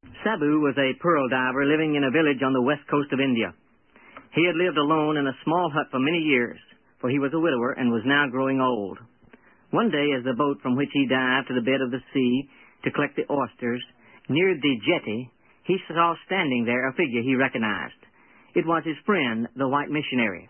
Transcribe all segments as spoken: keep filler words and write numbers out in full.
Sabu was a pearl diver living in a village on the west coast of India. He had lived alone in a small hut for many years, for he was a widower and was now growing old. One day, as the boat from which he dived to the bed of the sea to collect the oysters neared the jetty, he saw standing there a figure he recognized. It was his friend, the white missionary.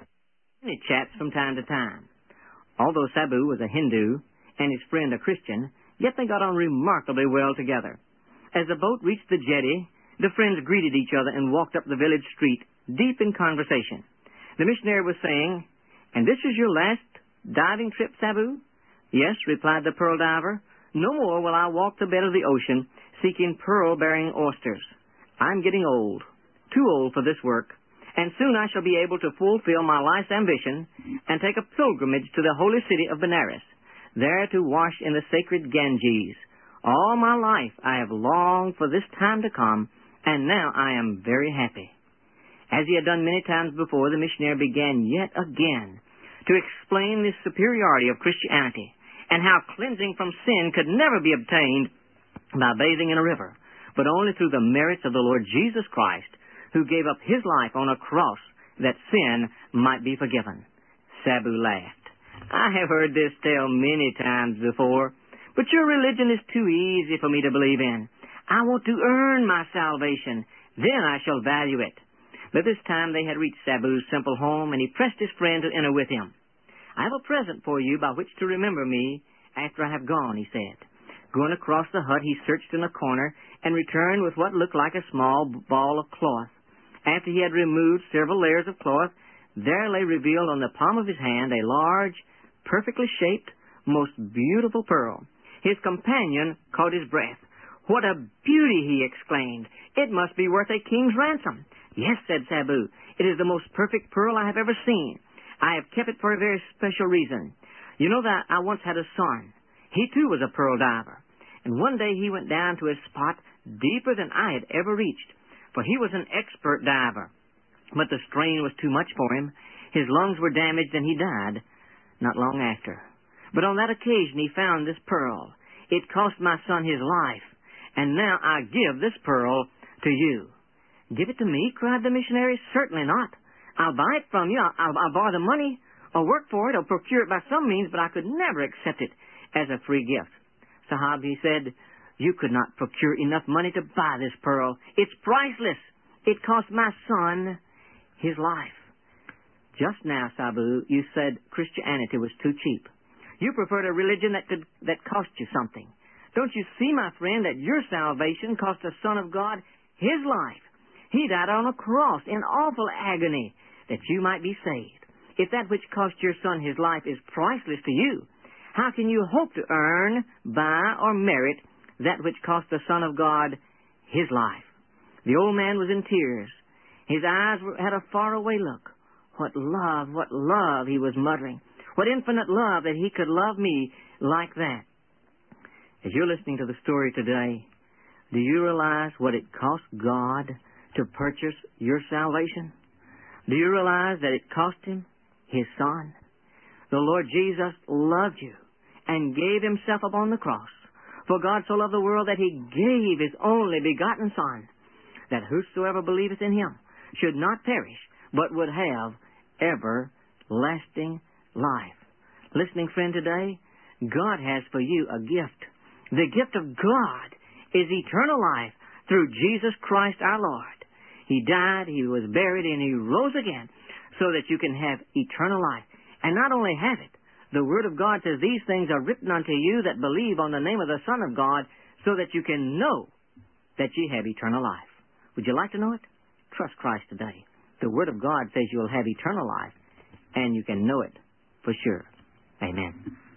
Many chats from time to time. Although Sabu was a Hindu and his friend a Christian, yet they got on remarkably well together. As the boat reached the jetty, the friends greeted each other and walked up the village street, deep in conversation. The missionary was saying, "And this is your last diving trip, Sabu?" "Yes," replied the pearl diver. "No more will I walk the bed of the ocean seeking pearl-bearing oysters. I'm getting old, too old for this work, and soon I shall be able to fulfill my life's ambition and take a pilgrimage to the holy city of Benares, there to wash in the sacred Ganges. All my life I have longed for this time to come, and now I am very happy." As he had done many times before, the missionary began yet again to explain the superiority of Christianity and how cleansing from sin could never be obtained by bathing in a river, but only through the merits of the Lord Jesus Christ, who gave up his life on a cross that sin might be forgiven. Sabu laughed. "I have heard this tale many times before, but your religion is too easy for me to believe in. I want to earn my salvation. Then I shall value it." By this time they had reached Sabu's simple home, and he pressed his friend to enter with him. "I have a present for you by which to remember me after I have gone," he said. Going across the hut, he searched in a corner and returned with what looked like a small ball of cloth. After he had removed several layers of cloth, there lay revealed on the palm of his hand a large, perfectly shaped, most beautiful pearl. His companion caught his breath. "What a beauty!" he exclaimed. "It must be worth a king's ransom." "Yes," said Sabu, "it is the most perfect pearl I have ever seen. I have kept it for a very special reason. You know that I once had a son. He too was a pearl diver, and one day he went down to a spot deeper than I had ever reached, for he was an expert diver. But the strain was too much for him. His lungs were damaged, and he died not long after. But on that occasion he found this pearl. It cost my son his life, and now I give this pearl to you." "Give it to me?" cried the missionary. "Certainly not. I'll buy it from you. I'll, I'll, I'll borrow the money, or work for it, or procure it by some means, but I could never accept it as a free gift." "Sahab," he said, "you could not procure enough money to buy this pearl. It's priceless. It cost my son his life." "Just now, Sabu, you said Christianity was too cheap. You preferred a religion that could that cost you something. Don't you see, my friend, that your salvation cost the Son of God his life? He died on a cross in awful agony that you might be saved. If that which cost your son his life is priceless to you, how can you hope to earn, buy, or merit that which cost the Son of God his life?" The old man was in tears. His eyes were, had a faraway look. "What love, what love," he was muttering. "What infinite love that he could love me like that." As you're listening to the story today, do you realize what it cost God to purchase your salvation? Do you realize that it cost him his son? The Lord Jesus loved you and gave himself upon the cross. For God so loved the world that he gave his only begotten Son, that whosoever believeth in him should not perish, but would have everlasting life. Listening friend today, God has for you a gift. The gift of God is eternal life through Jesus Christ our Lord. He died, he was buried, and he rose again so that you can have eternal life. And not only have it, the Word of God says these things are written unto you that believe on the name of the Son of God, so that you can know that ye have eternal life. Would you like to know it? Trust Christ today. The Word of God says you'll have eternal life, and you can know it for sure. Amen.